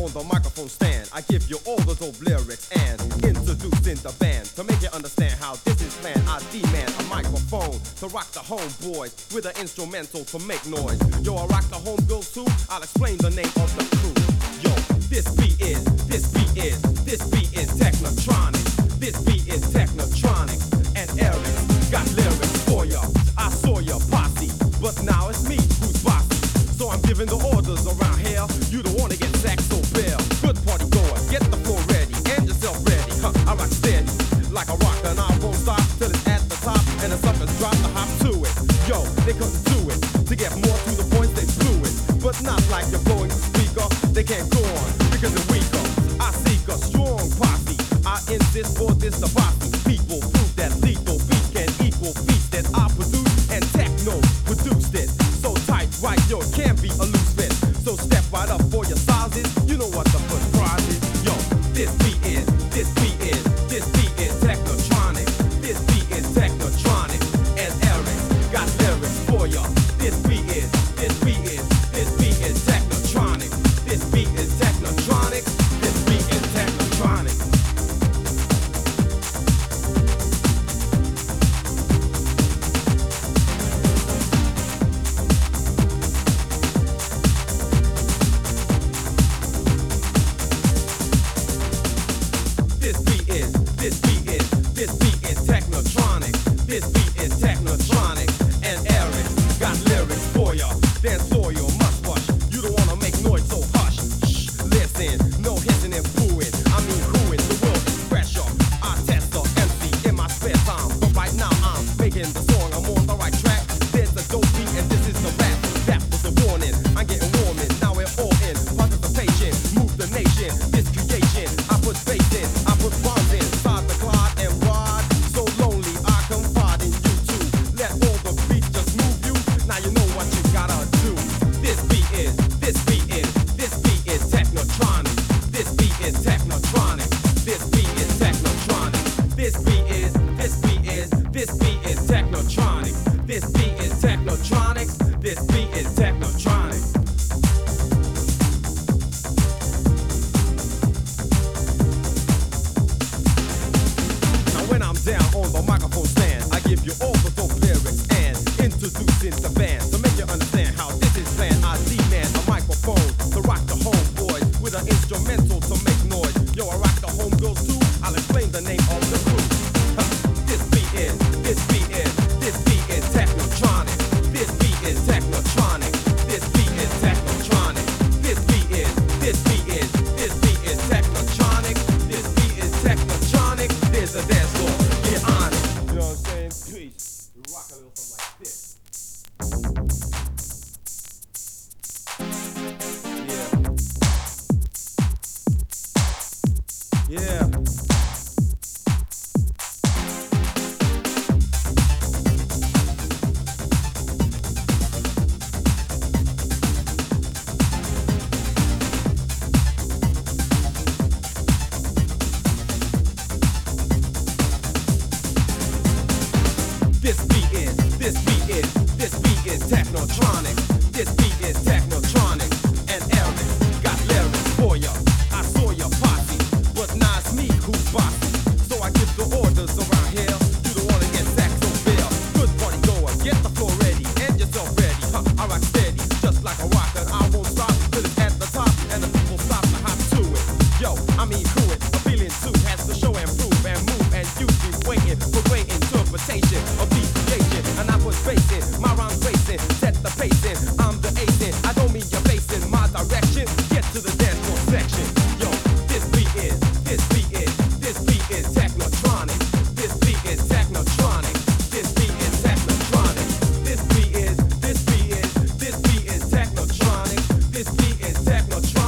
on the microphone stand. I give you all the dope lyrics and introducing the band. To make you understand how this is planned, I demand a microphone to rock the homeboys with an instrumental to make noise. Yo, I rock the homegirls too. I'll explain the name of the crew. Yo, this beat is Technotronic. This beat is Technotronic. And Eric got lyrics for ya. I saw ya posse, but now it's me who's bossy. So I'm giving the orders around here. You don't wanna get sacked, so bail. Good party goers, get the floor ready and yourself ready. I rock steady like a rock, and I won't stop till it's at the top. And the suckers drop the hop to it. Yo, they couldn't do it. To get more to the point, they blew it. But not like you're blowing the speaker. They can't go on because they're weaker. I seek a strong posse. I insist for this the bossy. People prove that lethal beat can equal beats that I produce, and techno produced it. So tight, right, yo, it can't be a loose fit. So step right up for your sizes. You know what the first prize is. Yo, this beat is Technotronic. This beat is Technotronic. And Eric got lyrics for ya. This beat is Technotronic. This beat is Technotronic. This beat is Technotronic. This beat is Technotronic. This beat is Technotronic. And Eric got lyrics for ya. Dance floor, you must rush. You don't wanna make noise, so hush. Shh, listen, no hissing and booing. I mean whoing, the world is pressure. I test the MC in my spare time, but right now I'm making the song. I'm on the right track. There's a dope beat and this is the rap. That was the warning. I'm getting warming. Now we're all in participation. Move the nation. This creation. I put bass in. I put bombs in. Side the cloud and ride. So lonely, I confide in you too. Let all the beats just move you. Now you know what you gotta do. This beat is Technotronic. This beat is Technotronic. This beat is Technotronic. This beat is Technotronic. This beat is Technotronic. This beat is Technotronic. Now when I'm down on the microphone stand, I give you all the dope lyrics and introducing the band. To make you understand how this is planned, I demand a microphone to rock the homeboys with an instrumental to make noise. Yo, I rock the homegirls too. I'll explain the name of the crew. This beat is Technotronic. This beat is Technotronic. This beat is Technotronic. This beat is Technotronic. This beat is Technotronic. There's a dance floor. Get on it. You know what I'm saying? Peace. We rock a little something like this. Yeah. This beat is Technotronic. This beat is Technotronic. And Eric got lyrics for ya. I saw ya posse, but now it's me who's bossy. So I give the orders around here. You don't wanna get sacked, so fair. Good party goer, get the floor ready and yourself ready. I rock steady, just like a rocker. I won't stop till it's at the top and the people stop to hop to it. Yo, I mean who it? A feeling too has to show and prove and move, and you be waiting for great interpretation of the creation. And I put bass in, my rhymes racing, set the pace in. I'm the ace in. I don't mean you're facing my direction. Get to the dance floor section. Yo, this beat is Technotronic. This beat is Technotronic. This beat is Technotronic. This beat is Technotronic. This beat is Technotronic.